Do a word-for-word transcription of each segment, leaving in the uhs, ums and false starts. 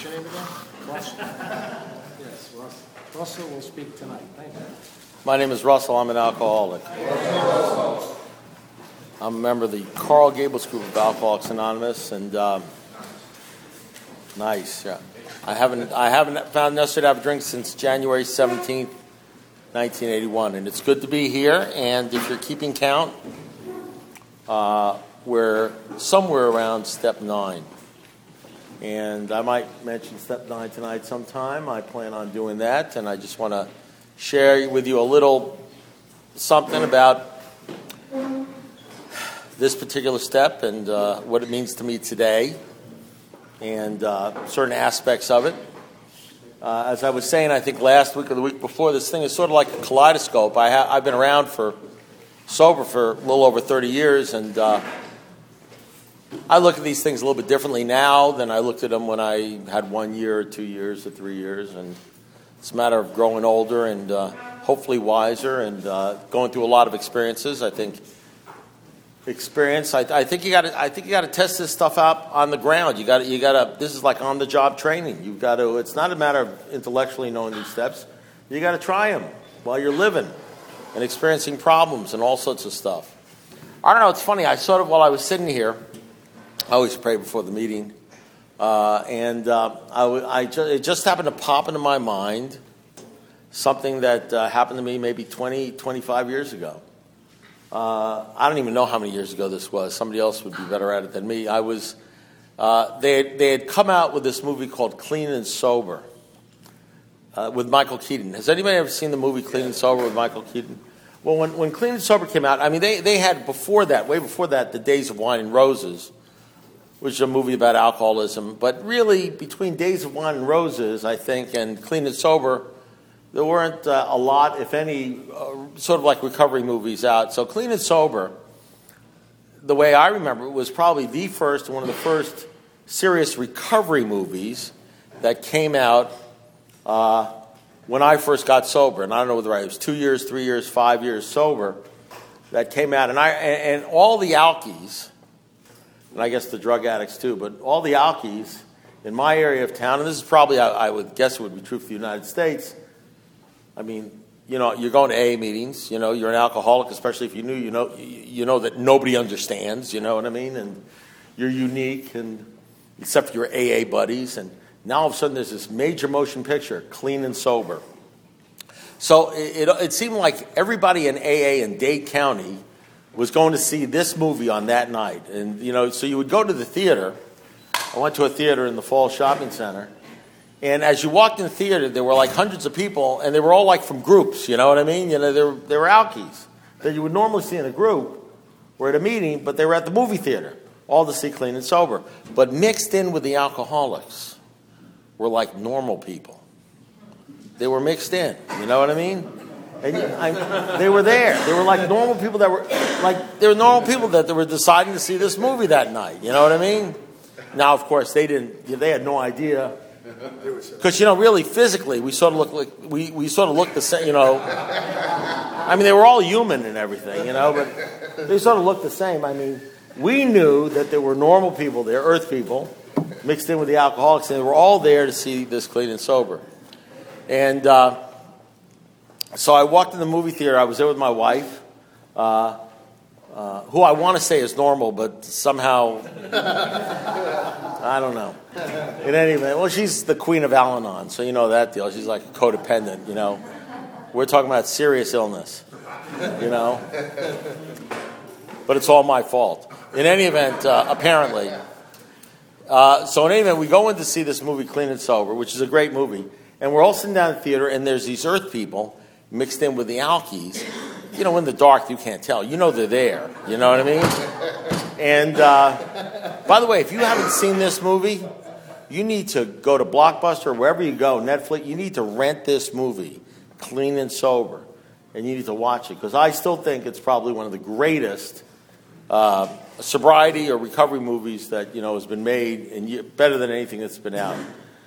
What's your name again? Russell. Yes, Russell. Russell will speak tonight. Thank you. My name is Russell. I'm an alcoholic. I'm a member of the Carl Gables group of Alcoholics Anonymous, and um, nice. Yeah, I haven't I haven't found necessary to have a drink since January seventeenth, nineteen eighty-one, and it's good to be here. And if you're keeping count, uh, we're somewhere around step nine, and I might mention step nine tonight sometime. I plan on doing that, and I just want to share with you a little something about this particular step and uh, what it means to me today, and uh, certain aspects of it. Uh, as I was saying, I think last week or the week before, this thing is sort of like a kaleidoscope. I ha- I've been around for sober for a little over thirty years, and uh, I look at these things a little bit differently now than I looked at them when I had one year or two years or three years. And it's a matter of growing older and uh, hopefully wiser and uh, going through a lot of experiences. I think experience. I, I think you got to. I think you got to test this stuff out on the ground. You got. You got to. This is like on the job training. You've got to. It's not a matter of intellectually knowing these steps. You got to try them while you're living and experiencing problems and all sorts of stuff. I don't know. It's funny. I sort of while I was sitting here, I always pray before the meeting, uh, and uh, I, I just, it just happened to pop into my mind something that uh, happened to me maybe twenty, twenty-five years ago. Uh, I don't even know how many years ago this was. Somebody else would be better at it than me. I was. Uh, they had, they had come out with this movie called Clean and Sober uh, with Michael Keaton. Has anybody ever seen the movie Clean and Sober with Michael Keaton? Well, when, when Clean and Sober came out, I mean, they, they had before that, way before that, The Days of Wine and Roses, which is a movie about alcoholism. But really, between Days of Wine and Roses, I think, and Clean and Sober, there weren't uh, a lot, if any, uh, sort of like recovery movies out. So Clean and Sober, the way I remember it, was probably the first, one of the first serious recovery movies that came out uh, when I first got sober. And I don't know whether I was two years, three years, five years sober that came out. And I and, and all the alkies, and I guess the drug addicts too, but all the alkies in my area of town, and this is probably, I, I would guess it would be true for the United States. I mean, you know, you're going to A A meetings, you know, you're an alcoholic, especially if you knew, you know, you know that nobody understands, you know what I mean? And you're unique, and except for your A A buddies. And now all of a sudden there's this major motion picture, Clean and Sober. So it, it, it seemed like everybody in A A in Dade County was going to see this movie on that night. And, you know, so you would go to the theater. I went to a theater in the Fall Shopping Center. And as you walked in the theater, there were like hundreds of people, and they were all like from groups, you know what I mean? You know, they were, they were alkies that you would normally see in a group or at a meeting, but they were at the movie theater, all to see Clean and Sober. But mixed in with the alcoholics were like normal people. They were mixed in, you know what I mean? And I, they were there. They were like normal people that were, like, they were normal people that they were deciding to see this movie that night, you know what I mean? Now, of course, they didn't, they had no idea. Because, you know, really, physically, we sort of look like, we, we sort of look the same, you know. I mean, they were all human and everything, you know, but they sort of looked the same. I mean, we knew that there were normal people there, earth people, mixed in with the alcoholics, and they were all there to see this Clean and Sober. And uh, so I walked in the movie theater. I was there with my wife, uh, uh, who I want to say is normal, but somehow, I don't know. In any event, well, she's the queen of Al-Anon, so you know that deal. She's like a codependent, you know. We're talking about serious illness, you know. But it's all my fault. In any event, uh, apparently. Uh, so in any event, we go in to see this movie, Clean and Sober, which is a great movie. And we're all sitting down in the theater, and there's these earth people mixed in with the alkies. You know, in the dark, you can't tell. You know they're there. You know what I mean? And, uh, by the way, if you haven't seen this movie, you need to go to Blockbuster or wherever you go, Netflix. You need to rent this movie, Clean and Sober, and you need to watch it. Because I still think it's probably one of the greatest uh, sobriety or recovery movies that, you know, has been made, and better than anything that's been out.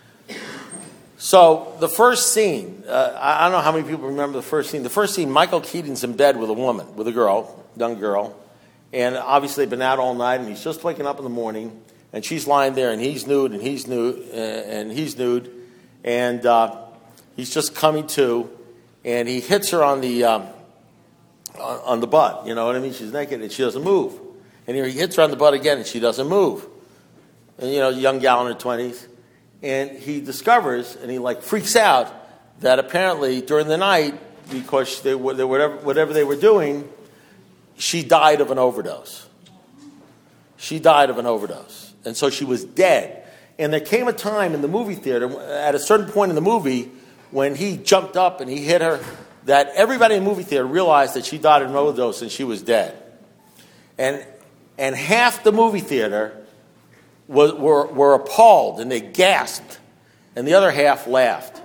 So the first scene, uh, I don't know how many people remember the first scene. The first scene, Michael Keaton's in bed with a woman, with a girl, young girl. And obviously they've been out all night, and he's just waking up in the morning. And and she's lying there, and he's nude, and he's nude, and he's nude, and uh, he's just coming to, and he hits her on the um, on, on the butt. You know what I mean? She's naked, and she doesn't move. And he hits her on the butt again, and she doesn't move. And you know, young gal in her twenties, and he discovers, and he like freaks out that apparently during the night, because they were, they, whatever whatever they were doing, she died of an overdose. She died of an overdose. And so she was dead. And there came a time in the movie theater, at a certain point in the movie, when he jumped up and he hit her, that everybody in the movie theater realized that she died of an overdose and she was dead. And and half the movie theater was, were, were appalled and they gasped. And the other half laughed.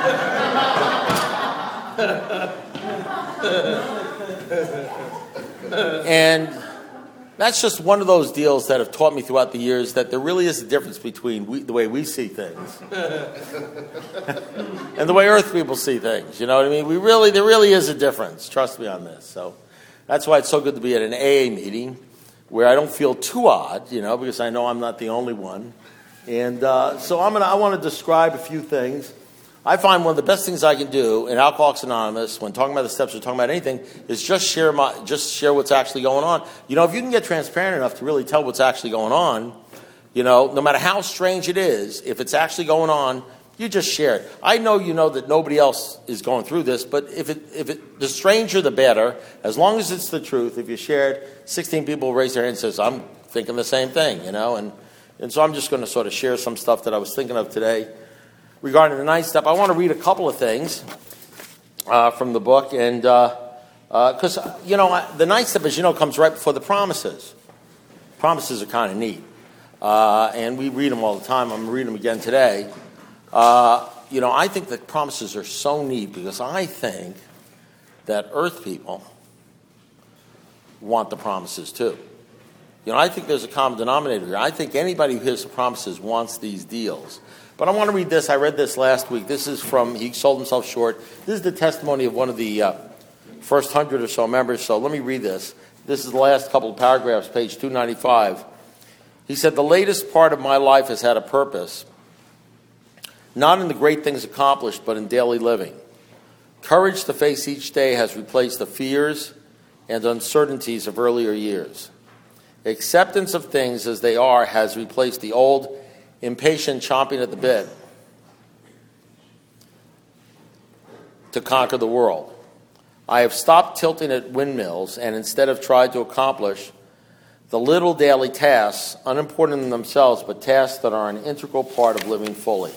And that's just one of those deals that have taught me throughout the years that there really is a difference between we, the way we see things and the way Earth people see things. You know what I mean? We really, there really is a difference. Trust me on this. So that's why it's so good to be at an A A meeting where I don't feel too odd, you know, because I know I'm not the only one. And uh, so I'm gonna, I want to describe a few things. I find one of the best things I can do in Alcoholics Anonymous, when talking about the steps or talking about anything, is just share my, just share what's actually going on. You know, if you can get transparent enough to really tell what's actually going on, you know, no matter how strange it is, if it's actually going on, you just share it. I know you know that nobody else is going through this, but if it, if it, the stranger, the better. As long as it's the truth. If you share it, sixteen people raise their hand and says, "I'm thinking the same thing," you know, and and so I'm just going to sort of share some stuff that I was thinking of today. Regarding the ninth step, I want to read a couple of things uh, from the book, and because uh, uh, you know the ninth step, as you know, comes right before the promises. Promises are kind of neat, uh, and we read them all the time. I'm reading them again today. Uh, you know, I think that promises are so neat because I think that Earth people want the promises too. You know, I think there's a common denominator here. I think anybody who hears the promises wants these deals. But I want to read this. I read this last week. This is from, he sold himself short. This is the testimony of one of the uh, first hundred or so members. So let me read this. This is the last couple of paragraphs, page two ninety-five. He said, "The latest part of my life has had a purpose, not in the great things accomplished, but in daily living. Courage to face each day has replaced the fears and uncertainties of earlier years. Acceptance of things as they are has replaced the old impatient chomping at the bit to conquer the world. I have stopped tilting at windmills and instead have tried to accomplish the little daily tasks, unimportant in themselves, but tasks that are an integral part of living fully.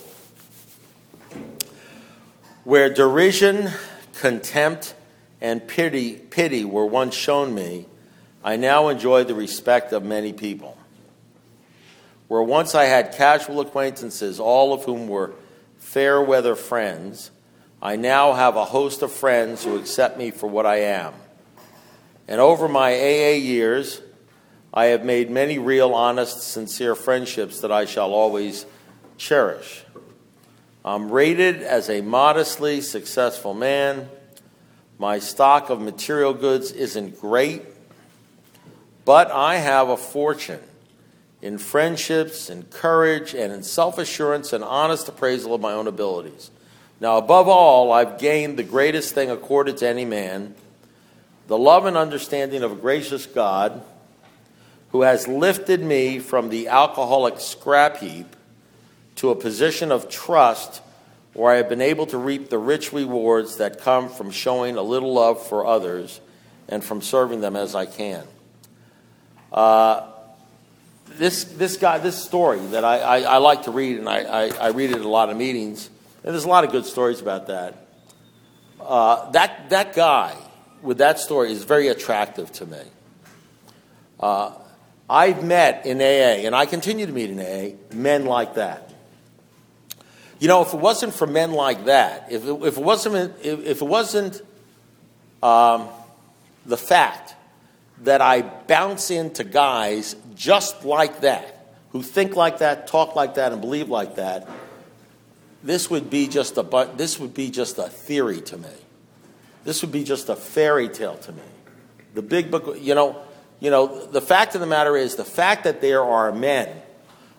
Where derision, contempt, and pity, pity were once shown me, I now enjoy the respect of many people. Where once I had casual acquaintances, all of whom were fair-weather friends, I now have a host of friends who accept me for what I am. And over my A A years, I have made many real, honest, sincere friendships that I shall always cherish. I'm rated as a modestly successful man. My stock of material goods isn't great, but I have a fortune in friendships, in courage, and in self-assurance and honest appraisal of my own abilities. Now, above all, I've gained the greatest thing accorded to any man, the love and understanding of a gracious God who has lifted me from the alcoholic scrap heap to a position of trust where I have been able to reap the rich rewards that come from showing a little love for others and from serving them as I can. Uh, This this guy, this story that I, I, I like to read, and I, I, I read it at a lot of meetings, and there's a lot of good stories about that. Uh, that that guy with that story is very attractive to me. Uh, I've met in A A, and I continue to meet in A A, men like that. You know, if it wasn't for men like that, if it, if it wasn't if, if it wasn't um, the fact that I bounce into guys just like that, who think like that, talk like that, and believe like that, this would be just a this would be just a theory to me. This would be just a fairy tale to me. The big book, you know, you know. The fact of the matter is, the fact that there are men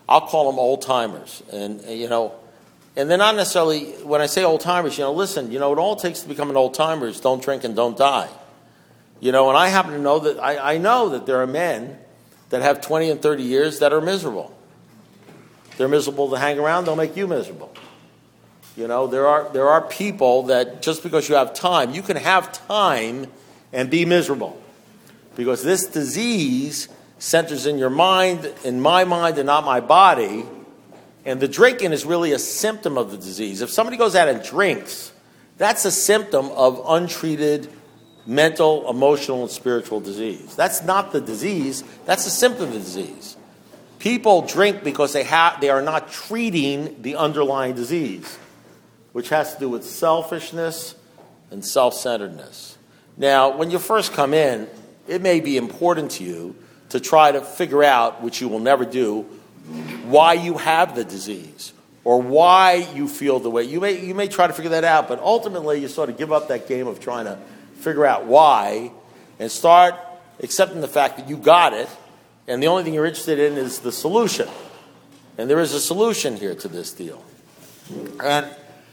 I'll call them old timers. And, you know, and they're not necessarily, when I say old timers, you know, listen, you know, it all it takes to become an old timer is don't drink and don't die. You know, and I happen to know that, I, I know that there are men that have twenty and thirty years that are miserable. They're miserable to hang around, they'll make you miserable. You know, there are there are people that just because you have time, you can have time and be miserable. Because this disease centers in your mind, in my mind and not my body, and the drinking is really a symptom of the disease. If somebody goes out and drinks, that's a symptom of untreated mental, emotional, and spiritual disease. That's not the disease, that's a symptom of the disease. People drink because they have they are not treating the underlying disease, which has to do with selfishness and self-centeredness. Now, when you first come in, it may be important to you to try to figure out, which you will never do, why you have the disease or why you feel the way. You may, you may try to figure that out, but ultimately you sort of give up that game of trying to figure out why and start accepting the fact that you got it, and the only thing you're interested in is the solution. And there is a solution here to this deal. And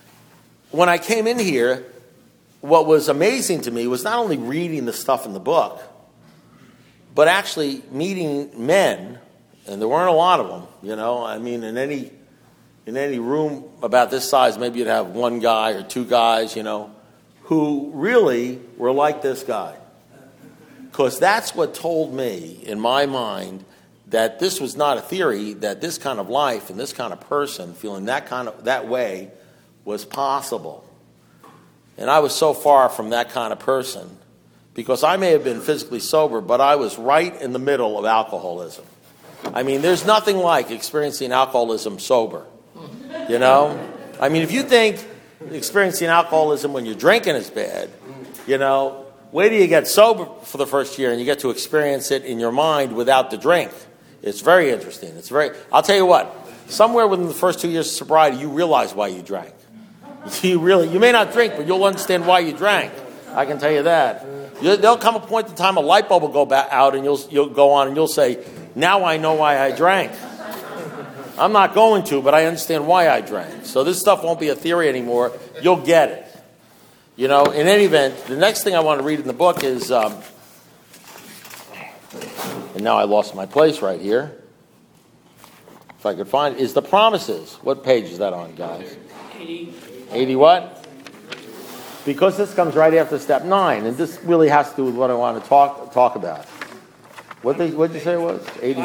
when I came in here, what was amazing to me was not only reading the stuff in the book, but actually meeting men, and there weren't a lot of them, you know. I mean, in any in any room about this size, maybe you'd have one guy or two guys, you know, who really were like this guy. Because that's what told me, in my mind, that this was not a theory, that this kind of life and this kind of person feeling that kind of that way was possible. And I was so far from that kind of person, because I may have been physically sober, but I was right in the middle of alcoholism. I mean, there's nothing like experiencing alcoholism sober, you know? I mean, if you think experiencing alcoholism when you're drinking is bad, you know, wait till you get sober for the first year and you get to experience it in your mind without the drink. It's very interesting. It's very. I'll tell you what, somewhere within the first two years of sobriety, you realize why you drank. You really, you may not drink, but you'll understand why you drank. I can tell you that. You, there'll come a point in time a light bulb will go back out and you'll you'll go on and you'll say, now I know why I drank. I'm not going to, but I understand why I drank. So this stuff won't be a theory anymore. You'll get it. You know, in any event, the next thing I want to read in the book is, um, and now I lost my place right here, if I could find it, is the promises. What page is that on, guys? eighty. eighty what? Because this comes right after step nine, and this really has to do with what I want to talk talk about. What did what did you say it was? eighty.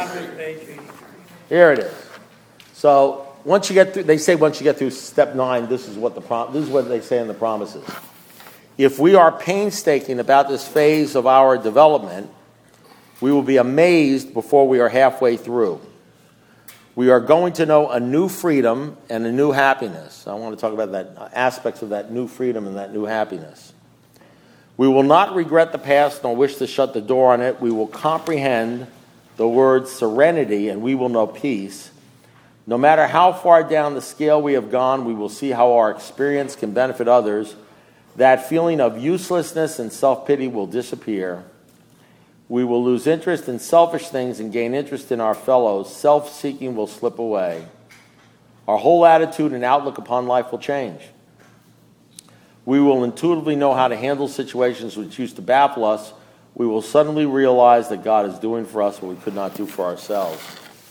Here it is. So once you get through, they say once you get through step nine, this is what the prom, this is what they say in the promises. If we are painstaking about this phase of our development, we will be amazed before we are halfway through. We are going to know a new freedom and a new happiness. I want to talk about that aspects of that new freedom and that new happiness. We will not regret the past nor wish to shut the door on it. We will comprehend the word serenity and we will know peace. No matter how far down the scale we have gone, we will see how our experience can benefit others. That feeling of uselessness and self-pity will disappear. We will lose interest in selfish things and gain interest in our fellows. Self-seeking will slip away. Our whole attitude and outlook upon life will change. We will intuitively know how to handle situations which used to baffle us. We will suddenly realize that God is doing for us what we could not do for ourselves.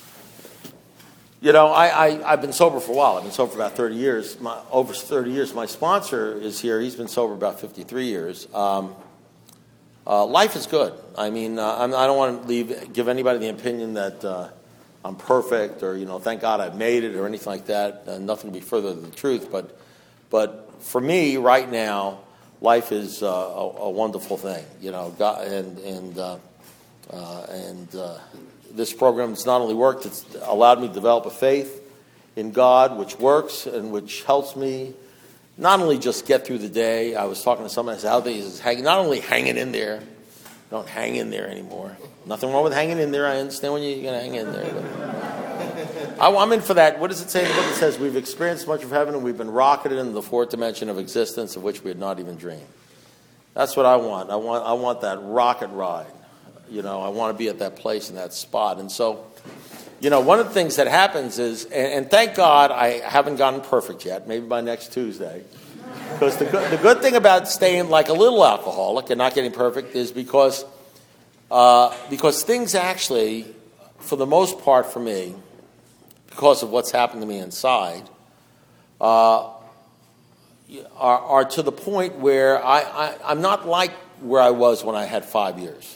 You know, I, I, I've been sober for a while. I've been sober for about thirty years. My, over thirty years. My sponsor is here. He's been sober about fifty-three years. Um, uh, life is good. I mean, uh, I'm, I don't want to leave, give anybody the opinion that uh, I'm perfect or, you know, thank God I've made it or anything like that. Uh, nothing to be further than the truth. But, but for me, right now, life is uh, a, a wonderful thing. You know, God, and and uh, uh, and. Uh, This program has not only worked, it's allowed me to develop a faith in God, which works and which helps me not only just get through the day. I was talking to someone, I said, how these hanging, not only hanging in there, don't hang in there anymore. Nothing wrong with hanging in there. I understand when you're going to hang in there. But I, I'm in for that. What does it say in the book? It says, we've experienced much of heaven and we've been rocketed into the fourth dimension of existence of which we had not even dreamed. That's what I want. I want, I want that rocket ride. You know, I want to be at that place in that spot. And so you know, one of the things that happens is, and, and thank God I haven't gotten perfect yet, maybe by next Tuesday, because the good, the good thing about staying like a little alcoholic and not getting perfect is because, uh, because things actually, for the most part for me, because of what's happened to me inside, uh, are, are to the point where I, I, I'm not like where I was when I had five years.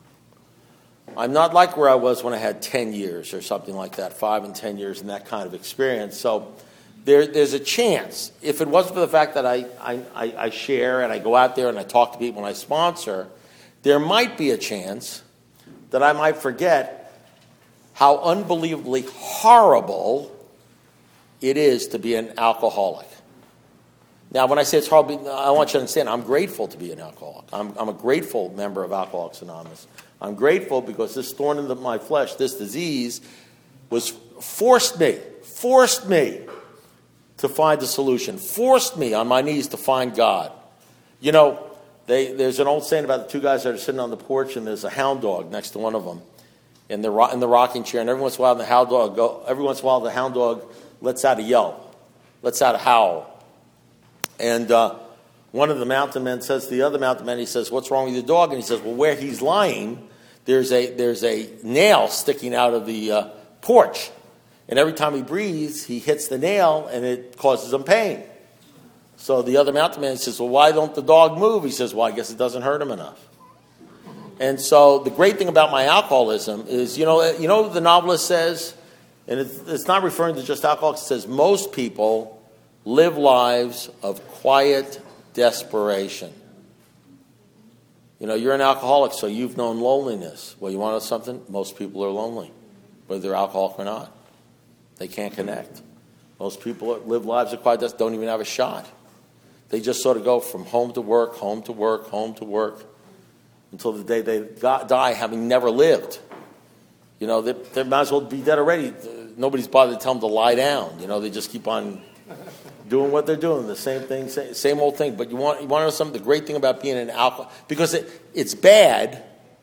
I'm not like where I was when I had ten years or something like that, five and ten years and that kind of experience. So there, there's a chance, if it wasn't for the fact that I, I, I share and I go out there and I talk to people and I sponsor, there might be a chance that I might forget how unbelievably horrible it is to be an alcoholic. Now, when I say it's horrible, I want you to understand, I'm grateful to be an alcoholic. I'm, I'm a grateful member of Alcoholics Anonymous. I'm grateful because this thorn in the, my flesh, this disease, was forced me, forced me to find a solution, forced me on my knees to find God. You know, they, there's an old saying about the two guys that are sitting on the porch, and there's a hound dog next to one of them in the, in the rocking chair, and every once in a while the hound dog go, every once in a while the hound dog lets out a yelp, lets out a howl. And uh, one of the mountain men says to the other mountain man, he says, "What's wrong with your dog?" And he says, "Well, where he's lying, there's a there's a nail sticking out of the uh, porch. And every time he breathes, he hits the nail, and it causes him pain." So the other mountain man says, "Well, why don't the dog move?" He says, "Well, I guess it doesn't hurt him enough." And so the great thing about my alcoholism is, you know, you know the novelist says, and it's, it's not referring to just alcoholics, it says most people live lives of quiet desperation. You know, you're an alcoholic, so you've known loneliness. Well, you want to know something? Most people are lonely, whether they're alcoholic or not. They can't connect. Most people that live lives of quiet desperation don't even have a shot. They just sort of go from home to work, home to work, home to work, until the day they got, die having never lived. You know, they, they might as well be dead already. Nobody's bothered to tell them to lie down. You know, they just keep on doing what they're doing, the same thing, same, same old thing. But you want you want to know something? The great thing about being an alcoholic, because it, it's bad,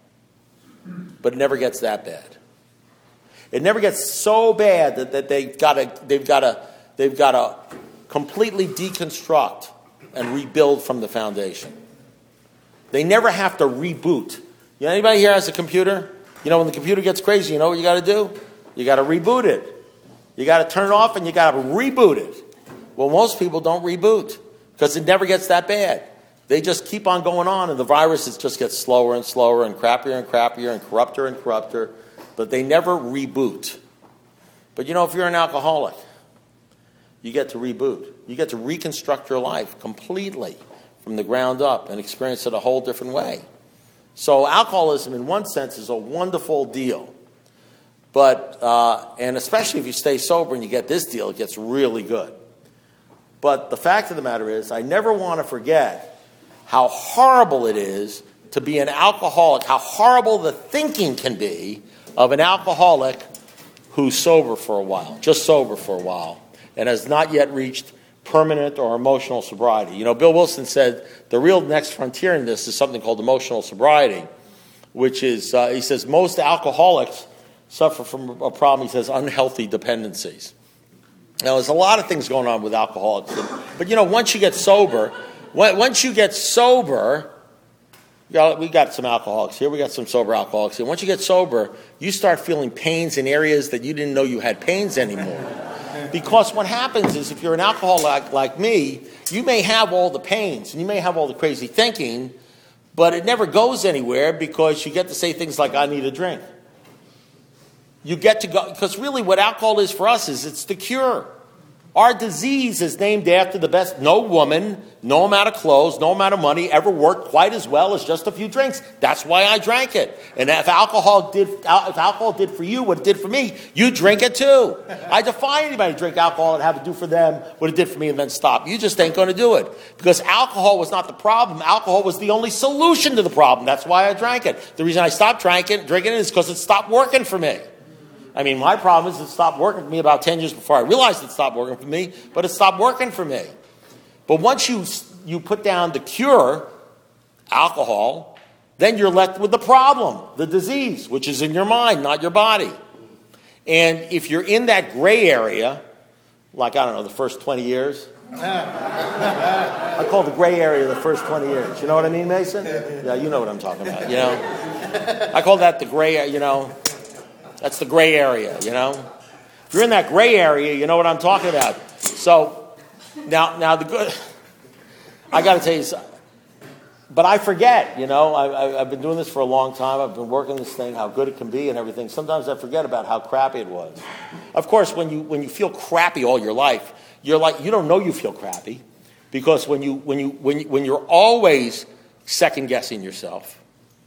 but it never gets that bad. It never gets so bad that, that they've got to they've got to they've got to completely deconstruct and rebuild from the foundation. They never have to reboot. You know, anybody here has a computer? You know, when the computer gets crazy, you know what you got to do? You got to reboot it. You got to turn it off and you got to reboot it. Well, most people don't reboot because it never gets that bad. They just keep on going on, and the virus is just gets slower and slower and crappier and crappier and corrupter and corrupter, but they never reboot. But you know, if you're an alcoholic, you get to reboot. You get to reconstruct your life completely from the ground up and experience it a whole different way. So alcoholism, in one sense, is a wonderful deal. But, uh, and especially if you stay sober and you get this deal, it gets really good. But the fact of the matter is, I never want to forget how horrible it is to be an alcoholic, how horrible the thinking can be of an alcoholic who's sober for a while, just sober for a while, and has not yet reached permanent or emotional sobriety. You know, Bill Wilson said the real next frontier in this is something called emotional sobriety, which is, uh, he says, most alcoholics suffer from a problem, he says, unhealthy dependencies. Now, there's a lot of things going on with alcoholics. But, you know, once you get sober, once you get sober, you know, we got some alcoholics here, we got some sober alcoholics here. Once you get sober, you start feeling pains in areas that you didn't know you had pains anymore. Because what happens is if you're an alcoholic like, like me, you may have all the pains and you may have all the crazy thinking, but it never goes anywhere because you get to say things like, I need a drink. You get to go, because really what alcohol is for us is it's the cure. Our disease is named after the best. No woman, no amount of clothes, no amount of money ever worked quite as well as just a few drinks. That's why I drank it. And if alcohol did, if alcohol did for you what it did for me, you drink it too. I defy anybody to drink alcohol and have it do for them what it did for me and then stop. You just ain't going to do it. Because alcohol was not the problem. Alcohol was the only solution to the problem. That's why I drank it. The reason I stopped drinking, drinking it is because it stopped working for me. I mean, my problem is it stopped working for me about ten years before I realized it stopped working for me, but it stopped working for me. But once you you put down the cure, alcohol, then you're left with the problem, the disease, which is in your mind, not your body. And if you're in that gray area, like, I don't know, the first twenty years, I call the gray area the first twenty years. You know what I mean, Mason? Yeah, you know what I'm talking about, you know? I call that the gray, you know, that's the gray area, you know? If you're in that gray area, you know what I'm talking about. So, now, now the good, I got to tell you something. But I forget, you know, I, I, I've been doing this for a long time. I've been working this thing, how good it can be and everything. Sometimes I forget about how crappy it was. Of course, when you when you feel crappy all your life, you're like, you don't know you feel crappy, because when you when you when you, when you're always second guessing yourself,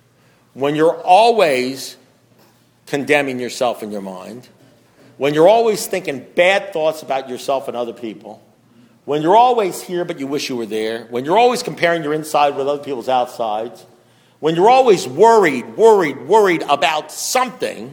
when you're always condemning yourself in your mind, when you're always thinking bad thoughts about yourself and other people, when you're always here but you wish you were there, when you're always comparing your inside with other people's outsides, when you're always worried, worried, worried about something,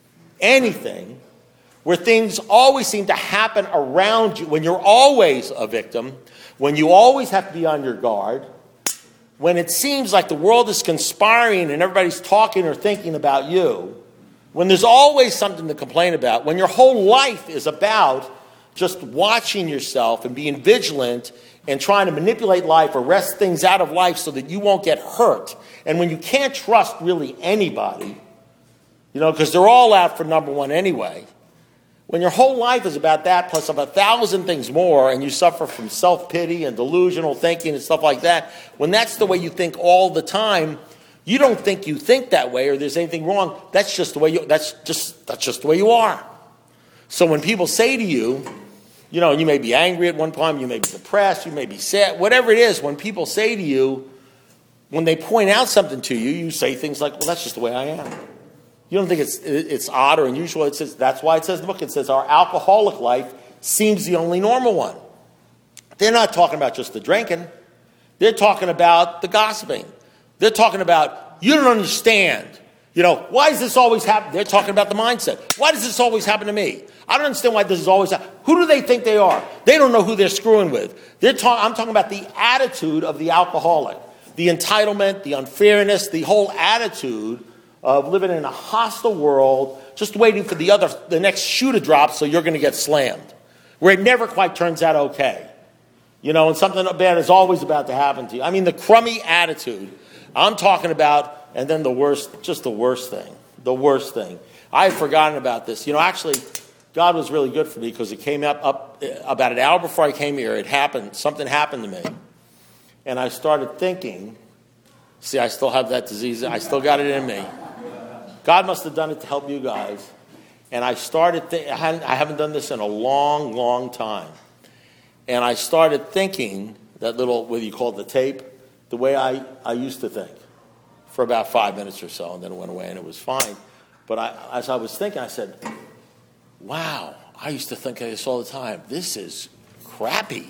anything, where things always seem to happen around you, when you're always a victim, when you always have to be on your guard, when it seems like the world is conspiring and everybody's talking or thinking about you, when there's always something to complain about, when your whole life is about just watching yourself and being vigilant and trying to manipulate life or wrest things out of life so that you won't get hurt. And when you can't trust really anybody, you know, because they're all out for number one anyway. When your whole life is about that plus of a thousand things more, and you suffer from self-pity and delusional thinking and stuff like that, when that's the way you think all the time, you don't think you think that way or there's anything wrong. That's just the way you, that's just, that's just the way you are. So when people say to you, you know, you may be angry at one time, you may be depressed, you may be sad, whatever it is, when people say to you, when they point out something to you, you say things like, well, that's just the way I am. You don't think it's it's odd or unusual. It says, that's why it says in the book, it says our alcoholic life seems the only normal one. They're not talking about just the drinking. They're talking about the gossiping. They're talking about, you don't understand. You know, why does this always happen? They're talking about the mindset. Why does this always happen to me? I don't understand why this is always happening. Who do they think they are? They don't know who they're screwing with. They're ta- I'm talking about the attitude of the alcoholic, the entitlement, the unfairness, the whole attitude of living in a hostile world, just waiting for the other, the next shoe to drop so you're going to get slammed, where it never quite turns out okay. You know, and something bad is always about to happen to you. I mean, the crummy attitude I'm talking about, and then the worst, just the worst thing, the worst thing. I had forgotten about this. You know, actually, God was really good for me because it came up, up about an hour before I came here. It happened, something happened to me. And I started thinking, see, I still have that disease. I still got it in me. God must have done it to help you guys. And I started, th- I, hadn't, I haven't done this in a long, long time. And I started thinking, that little, whether you call it the tape, the way I, I used to think for about five minutes or so, and then it went away and it was fine. But I, as I was thinking, I said, wow, I used to think this all the time. This is crappy.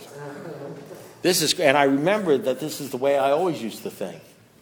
This is, and I remembered that this is the way I always used to think.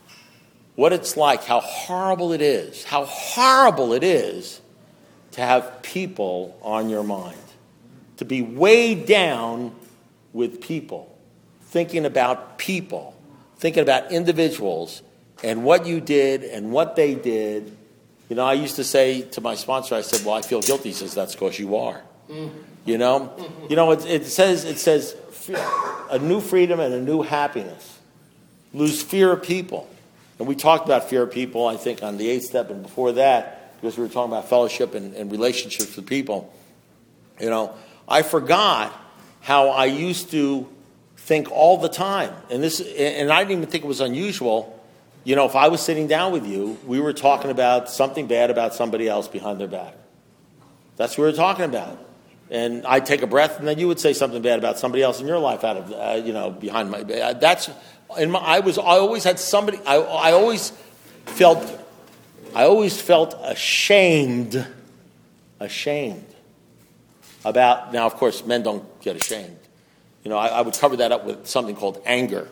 What it's like, how horrible it is, how horrible it is to have people on your mind, to be weighed down with people, thinking about people, thinking about individuals and what you did and what they did. You know, I used to say to my sponsor, I said, well, I feel guilty. He says, that's because you are. Mm-hmm. You know, mm-hmm. you know, it, it says, it says a new freedom and a new happiness. Lose fear of people. And we talked about fear of people, I think, on the eighth step and before that, because we were talking about fellowship and, and relationships with people. You know, I forgot how I used to think all the time. And this, and I didn't even think it was unusual. You know, if I was sitting down with you, we were talking about something bad about somebody else behind their back. That's what we were talking about. And I'd take a breath, and then you would say something bad about somebody else in your life out of, uh, you know, behind my back. That's, in my, I was, I always had somebody, I, I always felt, I always felt ashamed, ashamed about, now of course men don't get ashamed. You know, I, I would cover that up with something called anger.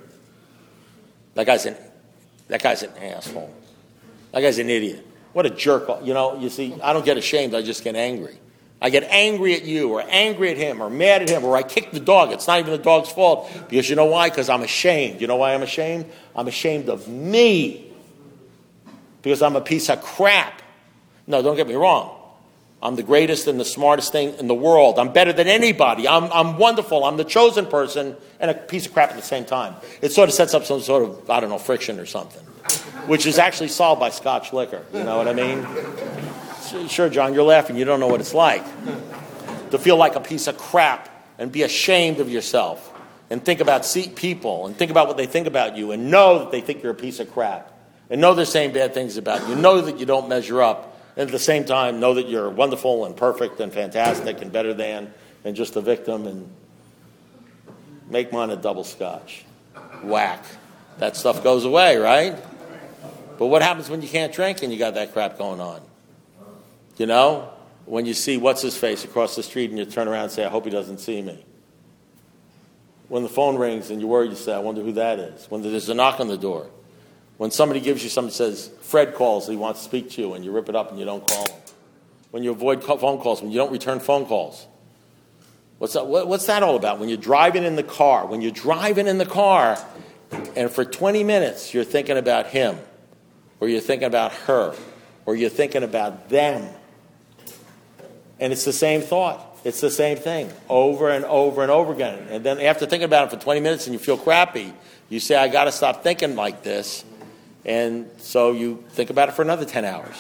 That guy's an, that guy's an asshole. That guy's an idiot. What a jerk. You know, you see, I don't get ashamed, I just get angry. I get angry at you or angry at him or mad at him or I kick the dog. It's not even the dog's fault because you know why? Because I'm ashamed. You know why I'm ashamed? I'm ashamed of me because I'm a piece of crap. No, don't get me wrong. I'm the greatest and the smartest thing in the world. I'm better than anybody. I'm, I'm wonderful. I'm the chosen person, and a piece of crap at the same time. It sort of sets up some sort of, I don't know, friction or something, which is actually solved by Scotch liquor. You know what I mean? Sure, John, you're laughing. You don't know what it's like to feel like a piece of crap and be ashamed of yourself and think about see people and think about what they think about you and know that they think you're a piece of crap and know they're saying bad things about you. Know that you don't measure up. And at the same time, know that you're wonderful and perfect and fantastic and better than and just a victim and make mine a double Scotch. Whack. That stuff goes away, right? But what happens when you can't drink and you got that crap going on? You know? When you see what's-his-face across the street and you turn around and say, I hope he doesn't see me. When the phone rings and you worry, you say, I wonder who that is. When there's a knock on the door. When somebody gives you something that says, Fred calls, he wants to speak to you, and you rip it up and you don't call him. When you avoid phone calls, when you don't return phone calls. What's that, what's that all about? When you're driving in the car, when you're driving in the car, and for twenty minutes you're thinking about him, or you're thinking about her, or you're thinking about them. And it's the same thought. It's the same thing over and over and over again. And then after thinking about it for twenty minutes and you feel crappy, you say, I got to stop thinking like this. And so you think about it for another ten hours.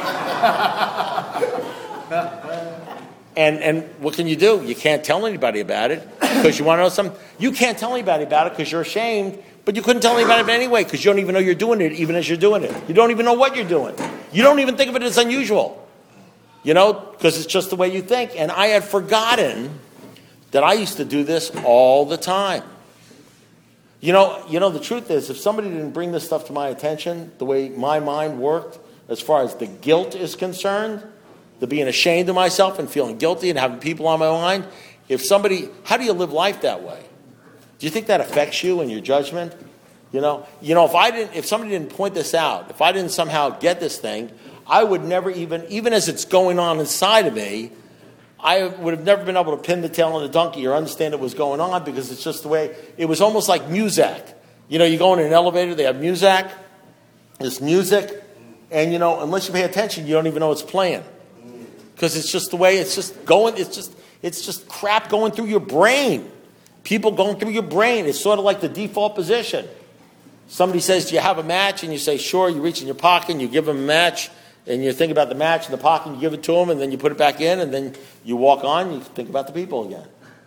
and and what can you do? You can't tell anybody about it because you want to know something. You can't tell anybody about it because you're ashamed, but you couldn't tell anybody about it anyway because you don't even know you're doing it even as you're doing it. You don't even know what you're doing. You don't even think of it as unusual. You know, because it's just the way you think. And I had forgotten that I used to do this all the time. You know, you know, the truth is, if somebody didn't bring this stuff to my attention, the way my mind worked, as far as the guilt is concerned, the being ashamed of myself and feeling guilty and having people on my mind, if somebody, how do you live life that way? Do you think that affects you and your judgment? You know, you know, if I didn't, if somebody didn't point this out, if I didn't somehow get this thing, I would never even, even as it's going on inside of me, I would have never been able to pin the tail on the donkey or understand what was going on because it's just the way, it was almost like music. You know, you go in an elevator, they have music, this music, and you know, unless you pay attention, you don't even know it's playing. Because it's just the way, it's just going, it's just, it's just crap going through your brain. People going through your brain. It's sort of like the default position. Somebody says, do you have a match? And you say, sure. You reach in your pocket and you give them a match. And you think about the match in the pocket, and you give it to them, and then you put it back in, and then you walk on, you think about the people again.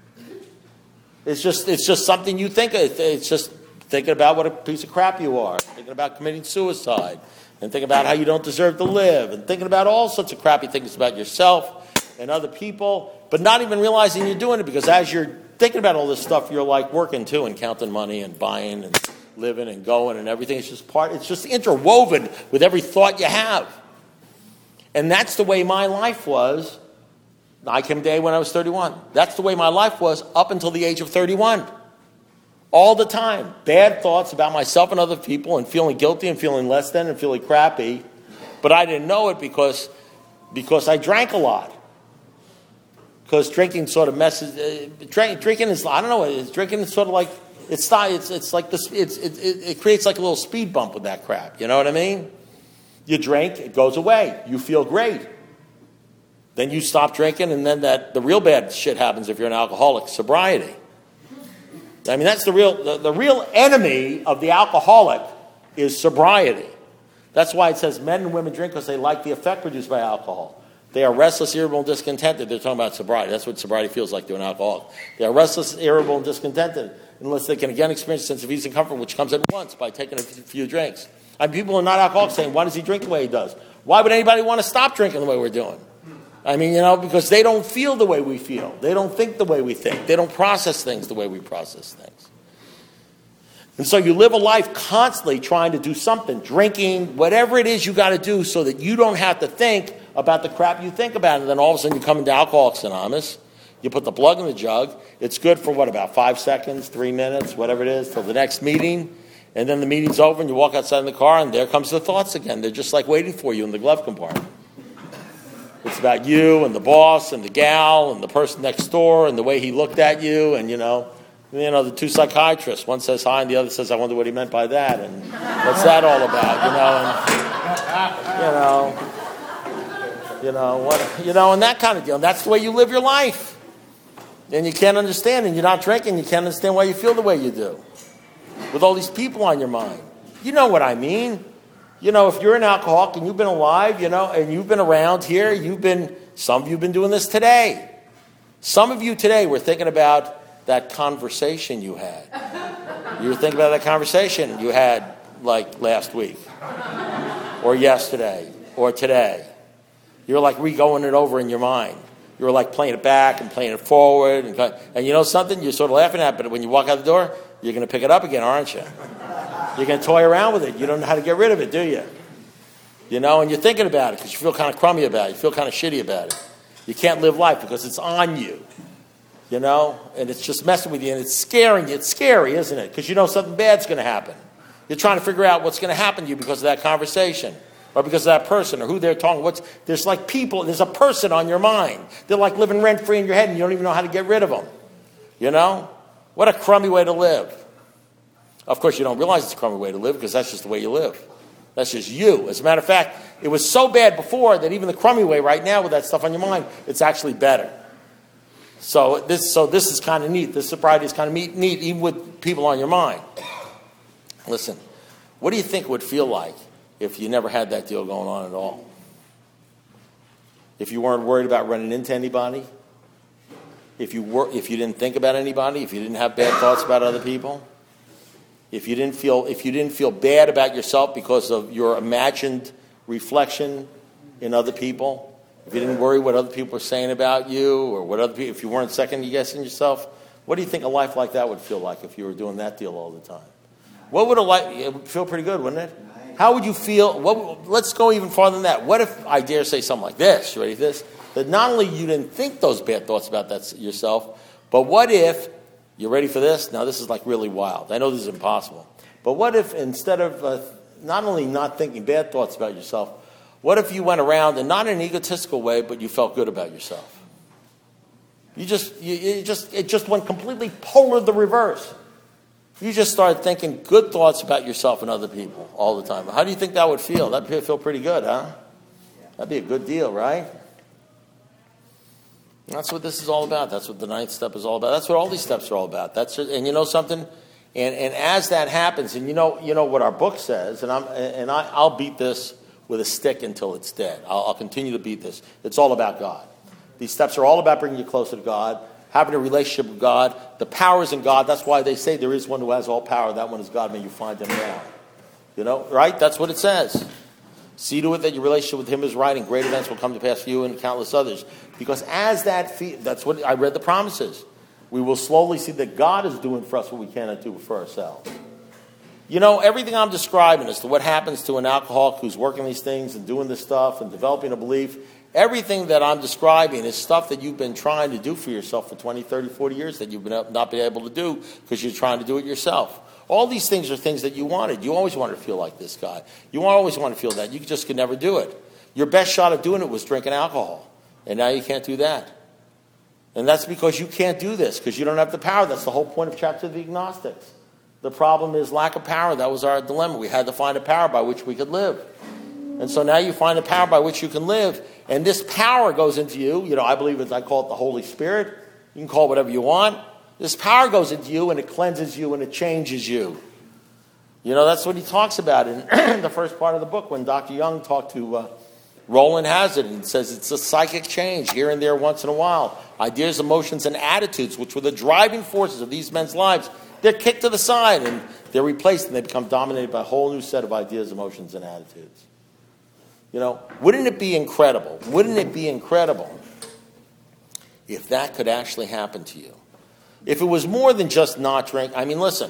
It's just it's just something you think of. It's just thinking about what a piece of crap you are, thinking about committing suicide, and thinking about how you don't deserve to live, and thinking about all sorts of crappy things about yourself and other people, but not even realizing you're doing it, because as you're thinking about all this stuff, you're like working too and counting money and buying and living and going and everything. It's just part, it's just interwoven with every thought you have. And that's the way my life was. I came day when I was thirty-one. That's the way my life was up until the age of thirty-one. All the time. Bad thoughts about myself and other people and feeling guilty and feeling less than and feeling crappy. But I didn't know it because, because I drank a lot. Because drinking sort of messes... Uh, drink, drinking is... I don't know. It's, drinking is sort of like... It's not... It's, it's like this... It's, it, it, it creates like a little speed bump with that crap. You know what I mean? You drink, it goes away. You feel great. Then you stop drinking, and then that the real bad shit happens if you're an alcoholic, sobriety. I mean, that's the real the, the real enemy of the alcoholic is sobriety. That's why it says men and women drink because they like the effect produced by alcohol. They are restless, irritable, and discontented. They're talking about sobriety. That's what sobriety feels like to an alcoholic. They are restless, irritable, and discontented unless they can again experience a sense of ease and comfort, which comes at once by taking a few drinks. I mean, people who are not alcoholics saying, why does he drink the way he does? Why would anybody want to stop drinking the way we're doing? I mean, you know, because they don't feel the way we feel. They don't think the way we think. They don't process things the way we process things. And so you live a life constantly trying to do something, drinking, whatever it is you got to do so that you don't have to think about the crap you think about. And then all of a sudden you come into Alcoholics Anonymous. You put the plug in the jug. It's good for, what, about five seconds, three minutes, whatever it is, till the next meeting. And then the meeting's over and you walk outside in the car and there comes the thoughts again. They're just like waiting for you in the glove compartment. It's about you and the boss and the gal and the person next door and the way he looked at you and, you know, you know, the two psychiatrists. One says hi and the other says, I wonder what he meant by that. And what's that all about, you know? And, you know, You know, what, you know, and that kind of deal. And that's the way you live your life. And you can't understand, and you're not drinking, you can't understand why you feel the way you do. With all these people on your mind. You know what I mean. You know, if you're an alcoholic and you've been alive, you know, and you've been around here, you've been, some of you have been doing this today. Some of you today were thinking about that conversation you had. You were thinking about that conversation you had, like, last week. Or yesterday. Or today. You're like re-going it over in your mind. You're like playing it back and playing it forward. And, and you know something? You're sort of laughing at it, but when you walk out the door, you're going to pick it up again, aren't you? You're going to toy around with it. You don't know how to get rid of it, do you? You know, and you're thinking about it because you feel kind of crummy about it. You feel kind of shitty about it. You can't live life because it's on you. You know, and it's just messing with you, and it's scaring you. It's scary, isn't it? Because you know something bad's going to happen. You're trying to figure out what's going to happen to you because of that conversation. Or because of that person, or who they're talking. What's there's like people. There's a person on your mind. They're like living rent free in your head, and you don't even know how to get rid of them. You know, what a crummy way to live. Of course, you don't realize it's a crummy way to live because that's just the way you live. That's just you. As a matter of fact, it was so bad before that even the crummy way right now with that stuff on your mind, it's actually better. So this, so this is kind of neat. This sobriety is kind of neat, neat, even with people on your mind. Listen, what do you think it would feel like if you never had that deal going on at all? If you weren't worried about running into anybody? If you were, if you didn't think about anybody? If you didn't have bad thoughts about other people? If you didn't feel, if you didn't feel bad about yourself because of your imagined reflection in other people? If you didn't worry what other people were saying about you, or what other people, if you weren't second guessing yourself, what do you think a life like that would feel like if you were doing that deal all the time? What would a life? It would feel pretty good, wouldn't it? How would you feel? What, let's go even farther than that. What if I dare say something like this? You ready for this? That not only you didn't think those bad thoughts about that yourself, but what if, you ready for this? Now this is like really wild. I know this is impossible. But what if instead of uh, not only not thinking bad thoughts about yourself, what if you went around and not in an egotistical way, but you felt good about yourself? You just, you, you just, it just went completely polar the reverse. You just started thinking good thoughts about yourself and other people all the time. How do you think that would feel? That'd feel pretty good, huh? That'd be a good deal, right? That's what this is all about. That's what the ninth step is all about. That's what all these steps are all about. That's just, and you know something? And and as that happens, and you know you know what our book says, and I'm and I, I'll beat this with a stick until it's dead. I'll, I'll continue to beat this. It's all about God. These steps are all about bringing you closer to God, having a relationship with God. The power is in God. That's why they say there is one who has all power. That one is God. May you find him now. You know, right? That's what it says. See to it that your relationship with him is right, and great events will come to pass for you and countless others. Because as that, fe- that's what I read the promises. We will slowly see that God is doing for us what we cannot do for ourselves. You know, everything I'm describing as to what happens to an alcoholic who's working these things and doing this stuff and developing a belief, everything that I'm describing is stuff that you've been trying to do for yourself for twenty, thirty, forty years that you've been not been able to do because you're trying to do it yourself. All these things are things that you wanted. You always wanted to feel like this guy. You always want to feel that. You just could never do it. Your best shot at doing it was drinking alcohol. And now you can't do that. And that's because you can't do this, because you don't have the power. That's the whole point of chapter of the agnostics. The problem is lack of power. That was our dilemma. We had to find a power by which we could live. And so now you find a power by which you can live. And this power goes into you. You know, I believe it's, I call it the Holy Spirit. You can call it whatever you want. This power goes into you, and it cleanses you, and it changes you. You know, that's what he talks about in the first part of the book when Doctor Young talked to uh, Roland Hazard and says it's a psychic change here and there once in a while. Ideas, emotions, and attitudes, which were the driving forces of these men's lives, they're kicked to the side, and they're replaced, and they become dominated by a whole new set of ideas, emotions, and attitudes. You know, wouldn't it be incredible? Wouldn't it be incredible if that could actually happen to you? If it was more than just not drink, I mean, listen.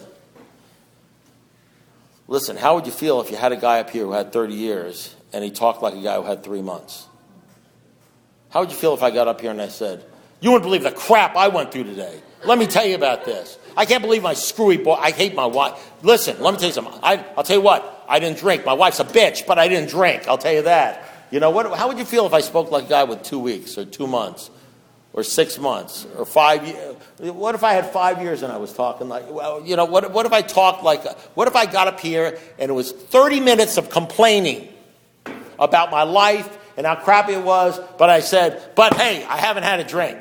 Listen, how would you feel if you had a guy up here who had thirty years and he talked like a guy who had three months? How would you feel if I got up here and I said, you wouldn't believe the crap I went through today. Let me tell you about this. I can't believe my screwy boy. I hate my wife. Listen, let me tell you something. I, I'll tell you what. I didn't drink. My wife's a bitch, but I didn't drink. I'll tell you that. You know, what? How would you feel if I spoke like a guy with two weeks or two months? Or six months, or five years. What if I had five years and I was talking like, well, you know, what, what if I talked like, what if I got up here and it was thirty minutes of complaining about my life and how crappy it was, but I said, but hey, I haven't had a drink.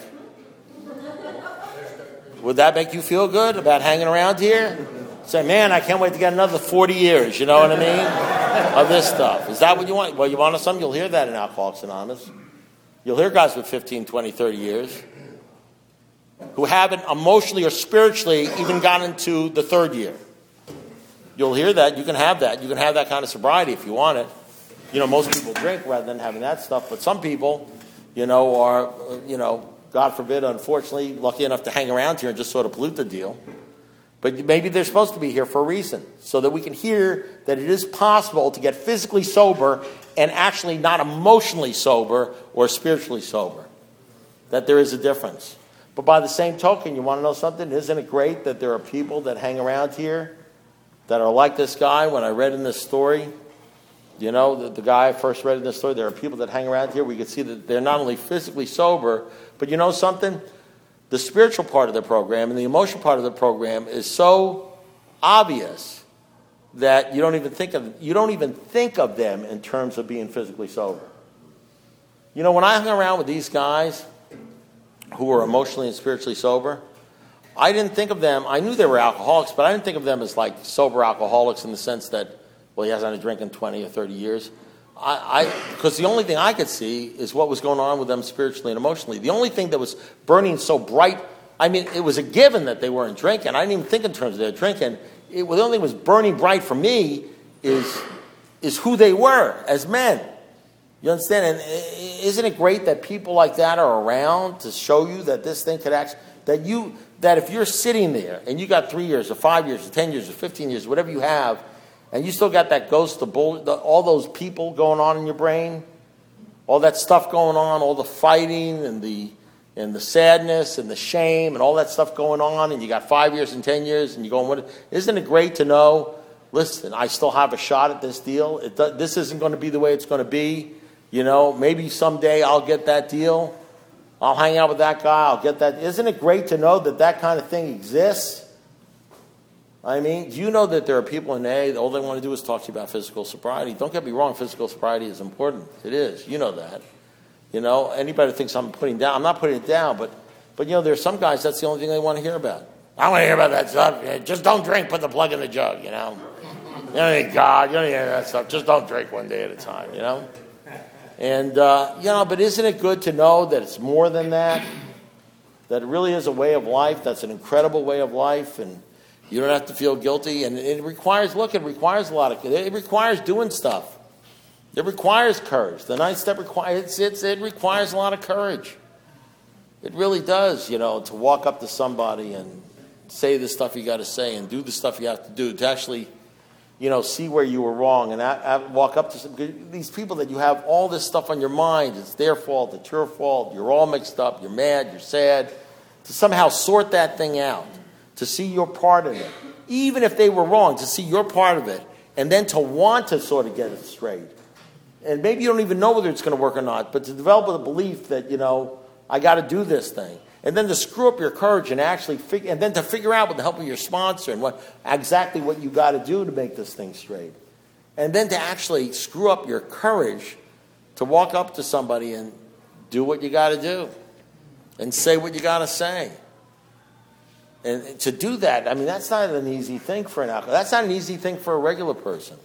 Would that make you feel good about hanging around here? Say, man, I can't wait to get another forty years, you know what I mean, of this stuff. Is that what you want? Well, you want something? You'll hear that in Alcoholics Anonymous. You'll hear guys with fifteen, twenty, thirty years who haven't emotionally or spiritually even gotten to the third year. You'll hear that. You can have that. You can have that kind of sobriety if you want it. You know, most people drink rather than having that stuff, but some people, you know, are, you know, God forbid, unfortunately, lucky enough to hang around here and just sort of pollute the deal. But maybe they're supposed to be here for a reason, so that we can hear that it is possible to get physically sober and actually not emotionally sober or spiritually sober. That there is a difference. But by the same token, you want to know something? Isn't it great that there are people that hang around here that are like this guy? When I read in this story, you know, the, the guy I first read in this story, there are people that hang around here. We can see that they're not only physically sober, but you know something? The spiritual part of the program and the emotional part of the program is so obvious that you don't even think of you don't even think of them in terms of being physically sober. You know, when I hung around with these guys who were emotionally and spiritually sober, I didn't think of them, I knew they were alcoholics, but I didn't think of them as like sober alcoholics in the sense that, well, he hasn't had a drink in twenty or thirty years. I, because the only thing I could see is what was going on with them spiritually and emotionally. The only thing that was burning so bright, I mean, it was a given that they weren't drinking. I didn't even think in terms of their drinking. It, well, the only thing that was burning bright for me is, is who they were as men. You understand? And isn't it great that people like that are around to show you that this thing could actually, that you, that if you're sitting there and you got three years or five years or ten years or fifteen years, whatever you have, and you still got that ghost, the bull, the, all those people going on in your brain, all that stuff going on, all the fighting and the and the sadness and the shame and all that stuff going on, and you got five years and ten years, and you're going, what, isn't it great to know, listen, I still have a shot at this deal. It, this isn't going to be the way it's going to be. You know, maybe someday I'll get that deal. I'll hang out with that guy. I'll get that. Isn't it great to know that that kind of thing exists? I mean, do you know that there are people in A A, all they want to do is talk to you about physical sobriety? Don't get me wrong, physical sobriety is important. It is. You know that. You know, anybody who thinks I'm putting down, I'm not putting it down, but, but you know, there are some guys, that's the only thing they want to hear about. I want to hear about that stuff. Just don't drink, put the plug in the jug, you know. You don't need God, you don't need that stuff. Just don't drink one day at a time, you know. And, uh, you know, but isn't it good to know that it's more than that? That it really is a way of life, that's an incredible way of life, and you don't have to feel guilty, and it requires, look, it requires a lot of, it requires doing stuff. It requires courage. The ninth step requires, it's, it requires a lot of courage. It really does, you know, to walk up to somebody and say the stuff you got to say and do the stuff you have to do, to actually, you know, see where you were wrong and I, I walk up to some, these people that you have all this stuff on your mind. It's their fault, it's your fault, you're all mixed up, you're mad, you're sad. To somehow sort that thing out. To see your part in it, even if they were wrong, to see your part of it, and then to want to sort of get it straight. And maybe you don't even know whether it's going to work or not, but to develop the belief that, you know, I got to do this thing. And then to screw up your courage and actually figure, and then to figure out with the help of your sponsor and what exactly what you got to do to make this thing straight. And then to actually screw up your courage to walk up to somebody and do what you got to do and say what you got to say. And to do that, I mean, that's not an easy thing for an alcoholic. That's not an easy thing for a regular person.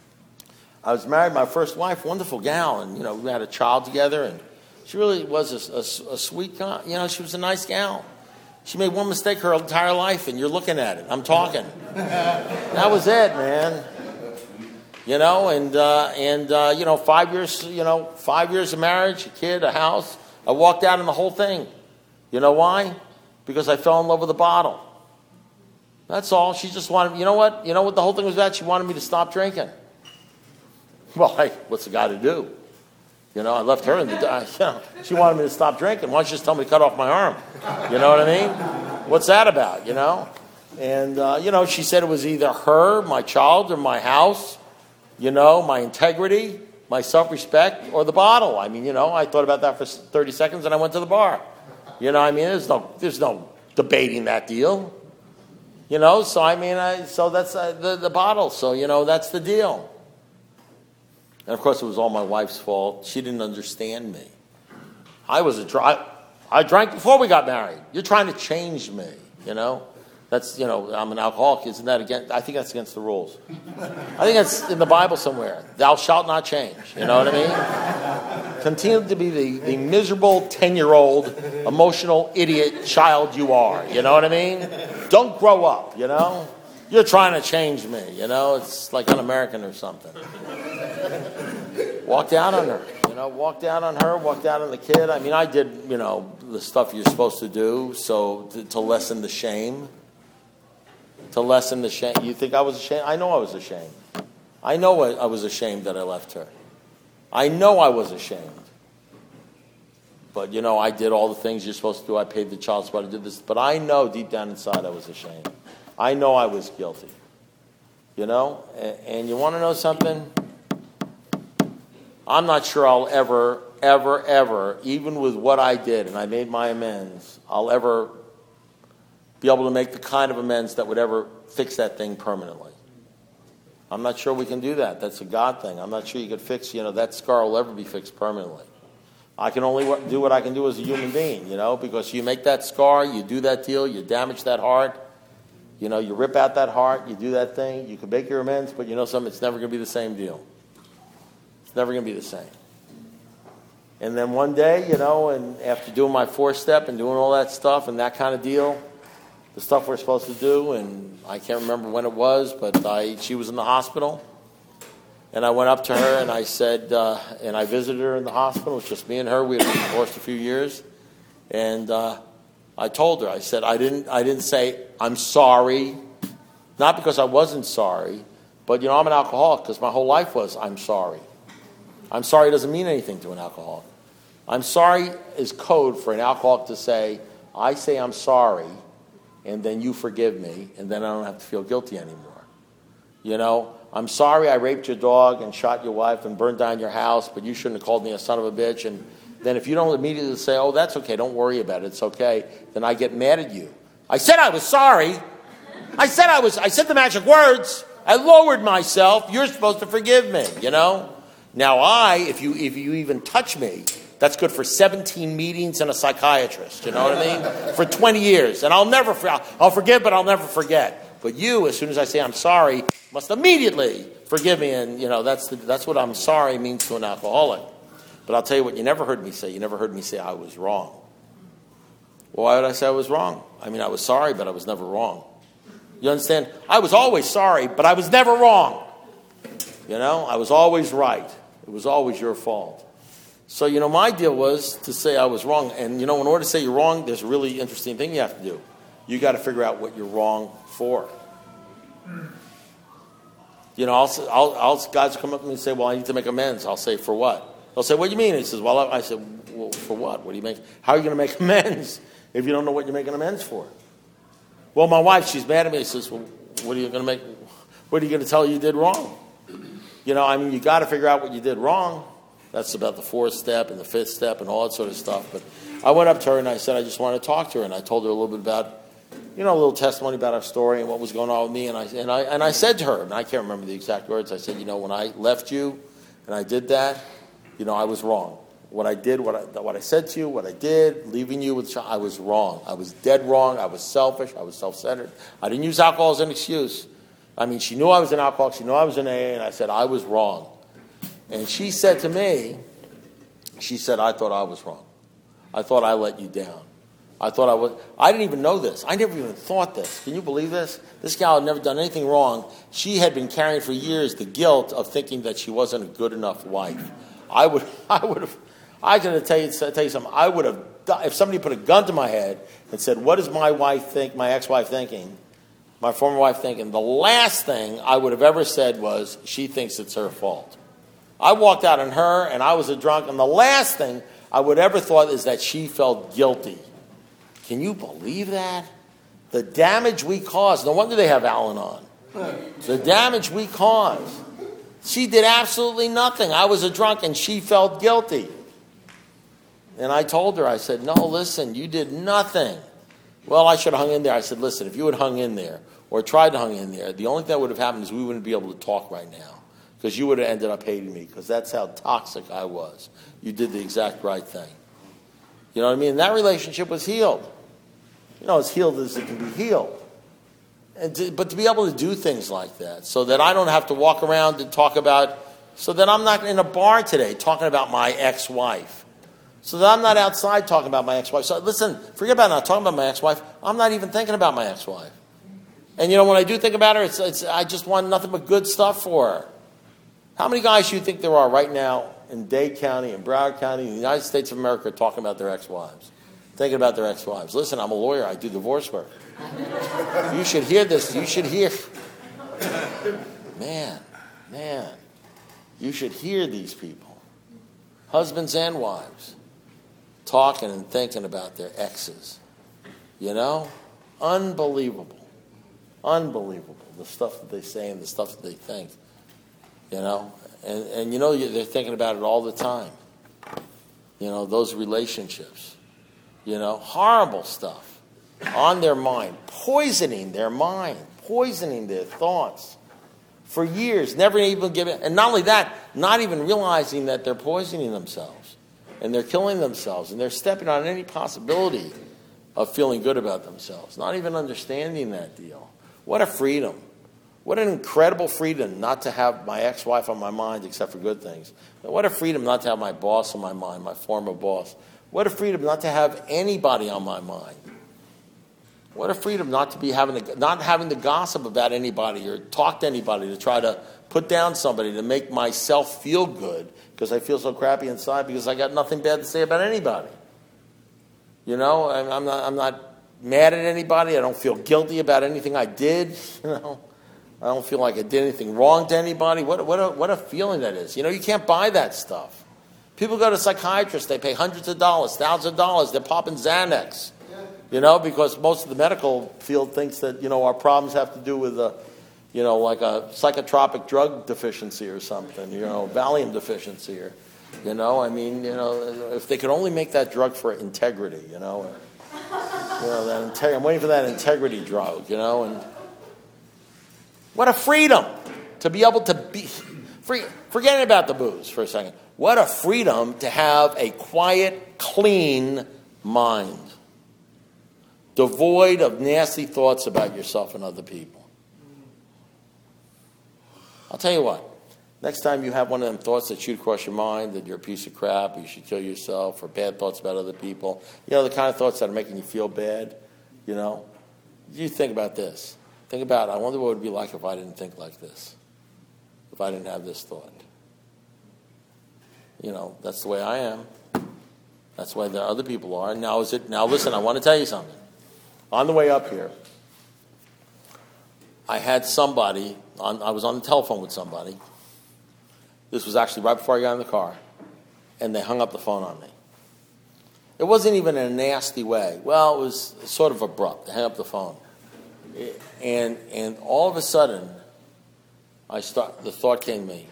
I was married, my first wife, wonderful gal, and, you know, we had a child together, and she really was a, a, a sweet guy. You know, she was a nice gal. She made one mistake her entire life, and you're looking at it. I'm talking. That was it, man. You know, and, uh, and uh, you know, five years, you know, five years of marriage, a kid, a house. I walked out in the whole thing. You know why? Because I fell in love with the bottle. That's all. She just wanted, you know what? You know what the whole thing was about? She wanted me to stop drinking. Well, hey, what's the guy to do? You know, I left her in the, uh, you know, she wanted me to stop drinking. Why don't you just tell me to cut off my arm? You know what I mean? What's that about, you know? And, uh, you know, she said it was either her, my child, or my house, you know, my integrity, my self-respect, or the bottle. I mean, you know, I thought about that for thirty seconds and I went to the bar. You know, I mean, there's no, there's no debating that deal. You know, so I mean, I, so that's uh, the, the bottle. So, you know, that's the deal. And, of course, it was all my wife's fault. She didn't understand me. I was a dry, I drank before we got married. You're trying to change me, you know? That's, you know, I'm an alcoholic. Isn't that against, I think that's against the rules. I think that's in the Bible somewhere. Thou shalt not change. You know what I mean? Continue to be the, the miserable ten-year-old emotional idiot child you are. You know what I mean? Don't grow up, you know? You're trying to change me, you know? It's like un-American or something. Walked out on her. You know, walked out on her, walked out on the kid. I mean, I did, you know, the stuff you're supposed to do so to, to lessen the shame. To lessen the shame. You think I was ashamed? I know I was ashamed. I know I, I was ashamed that I left her. I know I was ashamed. But, you know, I did all the things you're supposed to do. I paid the child support. I did this. But I know deep down inside I was ashamed. I know I was guilty. You know? And, and you want to know something? I'm not sure I'll ever, ever, ever, even with what I did, and I made my amends, I'll ever be able to make the kind of amends that would ever fix that thing permanently. I'm not sure we can do that. That's a God thing. I'm not sure you could fix, you know, that scar will ever be fixed permanently. I can only do what I can do as a human being, you know, because you make that scar, you do that deal, you damage that heart, you know, you rip out that heart, you do that thing, you can make your amends, but you know something, it's never going to be the same deal. It's never going to be the same. And then one day, you know, and after doing my four-step and doing all that stuff and that kind of deal, the stuff we're supposed to do, and I can't remember when it was, but I, she was in the hospital. And I went up to her and I said, uh, and I visited her in the hospital. It was just me and her. We had been divorced a few years. And uh, I told her, I said, I didn't, I didn't say, I'm sorry. Not because I wasn't sorry, but, you know, I'm an alcoholic because my whole life was, I'm sorry. I'm sorry doesn't mean anything to an alcoholic. I'm sorry is code for an alcoholic to say, I say I'm sorry, and then you forgive me, and then I don't have to feel guilty anymore. You know, I'm sorry I raped your dog and shot your wife and burned down your house, but you shouldn't have called me a son of a bitch. And then if you don't immediately say, oh, that's okay, don't worry about it, it's okay, then I get mad at you. I said I was sorry. I said I was, I said the magic words. I lowered myself. You're supposed to forgive me, you know? Now I, if you if you even touch me, that's good for seventeen meetings and a psychiatrist, you know what I mean? For twenty years. And I'll never, I'll forgive, but I'll never forget. But you, as soon as I say I'm sorry, must immediately forgive me. And, you know, that's the, that's what I'm sorry means to an alcoholic. But I'll tell you what you never heard me say. You never heard me say I was wrong. Well, why would I say I was wrong? I mean, I was sorry, but I was never wrong. You understand? I was always sorry, but I was never wrong. You know, I was always right. It was always your fault. So, you know, my deal was to say I was wrong. And, you know, in order to say you're wrong, there's a really interesting thing you have to do. You got to figure out what you're wrong for. You know, I'll, I'll, I'll, guys come up to me and say, well, I need to make amends. I'll say, for what? They'll say, what do you mean? He says, well, I said, well, for what? What do you make? How are you going to make amends if you don't know what you're making amends for? Well, my wife, she's mad at me. She says, well, what are you going to make? What are you going to tell her you did wrong? You know, I mean, you got to figure out what you did wrong. That's about the fourth step and the fifth step and all that sort of stuff. But I went up to her and I said, I just want to talk to her. And I told her a little bit about, you know, a little testimony about our story and what was going on with me. And I and I and I said to her, and I can't remember the exact words. I said, you know, when I left you and I did that, you know, I was wrong. What I did, what I what I said to you, what I did, leaving you with, I was wrong. I was dead wrong. I was selfish. I was self-centered. I didn't use alcohol as an excuse. I mean, she knew I was an alcoholic. She knew I was an A A, and I said, I was wrong. And she said to me, she said, I thought I was wrong. I thought I let you down. I thought I was, I didn't even know this. I never even thought this. Can you believe this? This gal had never done anything wrong. She had been carrying for years the guilt of thinking that she wasn't a good enough wife. I would, I would have, I gotta tell you, tell you something. I would have, if somebody put a gun to my head and said, what does my wife think, my ex-wife thinking? My former wife thinking, the last thing I would have ever said was, she thinks it's her fault. I walked out on her, and I was a drunk, and the last thing I would ever thought is that she felt guilty. Can you believe that? The damage we caused. No wonder they have Al-Anon. The damage we caused. She did absolutely nothing. I was a drunk, and she felt guilty. And I told her, I said, no, listen, you did nothing. Well, I should have hung in there. I said, listen, if you had hung in there or tried to hang in there, the only thing that would have happened is we wouldn't be able to talk right now. because you would have ended up hating me because that's how toxic I was. You did the exact right thing. You know what I mean? And that relationship was healed. You know, as healed as it can be healed. And to, but to be able to do things like that so that I don't have to walk around and talk about, so that I'm not in a bar today talking about my ex-wife. So that I'm not outside talking about my ex-wife. So listen, forget about not talking about my ex-wife. I'm not even thinking about my ex-wife. And you know, when I do think about her, it's, it's I just want nothing but good stuff for her. How many guys do you think there are right now in Dade County, in Broward County, in the United States of America talking about their ex-wives? Thinking about their ex-wives. Listen, I'm a lawyer. I do divorce work. You should hear this. You should hear. Man, man. You should hear these people. Husbands and wives. Talking and thinking about their exes. You know? Unbelievable. Unbelievable. The stuff that they say and the stuff that they think. You know? And, and you know, they're thinking about it all the time. You know, those relationships. You know, horrible stuff on their mind, poisoning their mind, poisoning their thoughts for years, never even giving, and not only that, not even realizing that they're poisoning themselves and they're killing themselves and they're stepping on any possibility of feeling good about themselves, not even understanding that deal. What a freedom. What an incredible freedom not to have my ex-wife on my mind except for good things. What a freedom not to have my boss on my mind, my former boss. What a freedom not to have anybody on my mind. What a freedom not to be having to, not having to gossip about anybody or talk to anybody to try to put down somebody to make myself feel good because I feel so crappy inside because I got nothing bad to say about anybody. You know, I'm, I'm not I'm not mad at anybody. I don't feel guilty about anything I did. You know, I don't feel like I did anything wrong to anybody. What what a, what a feeling that is. You know, you can't buy that stuff. People go to psychiatrists, they pay hundreds of dollars, thousands of dollars, they're popping Xanax, you know, because most of the medical field thinks that, you know, our problems have to do with, a, you know, like a psychotropic drug deficiency or something, you know, Valium deficiency or, you know, I mean, you know, if they could only make that drug for integrity, you know, or, you know, that integ- I'm waiting for that integrity drug, you know, and what a freedom to be able to be, free, forgetting about the booze for a second. What a freedom to have a quiet, clean mind, devoid of nasty thoughts about yourself and other people. I'll tell you what, next time you have one of them thoughts that shoot across your mind, that you're a piece of crap, you should kill yourself, or bad thoughts about other people, you know, the kind of thoughts that are making you feel bad, you know, you think about this. Think about, I wonder what it would be like if I didn't think like this, if I didn't have this thought. You know, that's the way I am. That's the way the other people are. Now, is it? Now, listen, I want to tell you something. On the way up here, I had somebody, on, I was on the telephone with somebody. This was actually right before I got in the car. And they hung up the phone on me. It wasn't even in a nasty way. Well, it was sort of abrupt. They hung up the phone. And, and all of a sudden, I start, the thought came to me,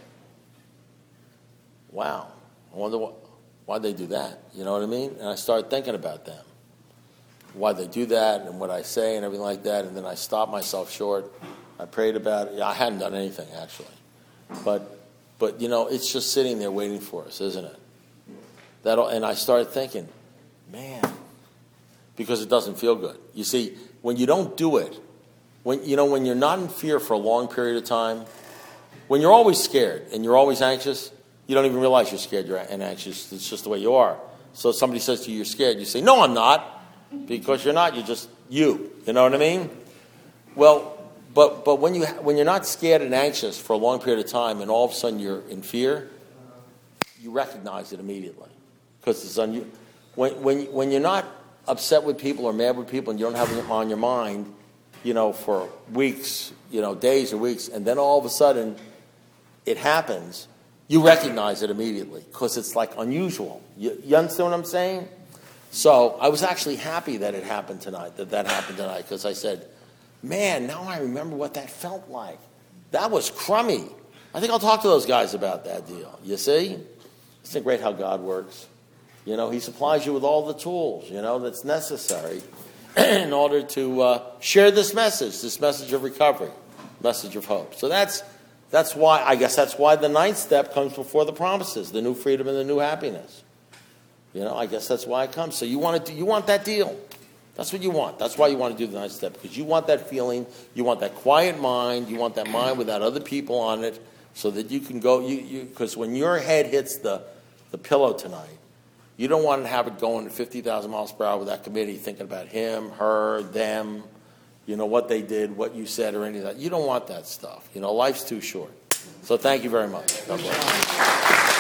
wow. I wonder what, why'd they do that? You know what I mean? And I started thinking about them. Why they do that and what I say and everything like that. And then I stopped myself short. I prayed about it. I hadn't done anything, actually. But, but you know, it's just sitting there waiting for us, isn't it? That'll, and I started thinking, man, because it doesn't feel good. You see, when you don't do it, when you know, when you're not in fear for a long period of time, when you're always scared and you're always anxious, you don't even realize you're scared you're and anxious. It's just the way you are. So if somebody says to you, you're scared, you say, no, I'm not. Because you're not. You're just you. You know what I mean? Well, but but when, you, when you're not scared and anxious for a long period of time and all of a sudden you're in fear, you recognize it immediately. Because it's un- when, when, when you're not upset with people or mad with people and you don't have them on your mind, you know, for weeks, you know, days or weeks, and then all of a sudden it happens, you recognize it immediately because it's like unusual. You, you understand what I'm saying? So I was actually happy that it happened tonight, that that happened tonight, because I said, man, now I remember what that felt like. That was crummy. I think I'll talk to those guys about that deal. You see? Isn't it great how God works? You know, he supplies you with all the tools, you know, that's necessary in order to uh, share this message, this message of recovery, message of hope. So that's That's why, I guess that's why the ninth step comes before the promises, the new freedom and the new happiness. You know, I guess that's why it comes. So you want to do, you want that deal. That's what you want. That's why you want to do the ninth step, because you want that feeling, you want that quiet mind, you want that mind without other people on it, so that you can go, you, you, because when your head hits the, the pillow tonight, you don't want to have it going at fifty thousand miles per hour with that committee thinking about him, her, them, you know, what they did, what you said, or any of that. You don't want that stuff. You know, life's too short. So thank you very much. God bless.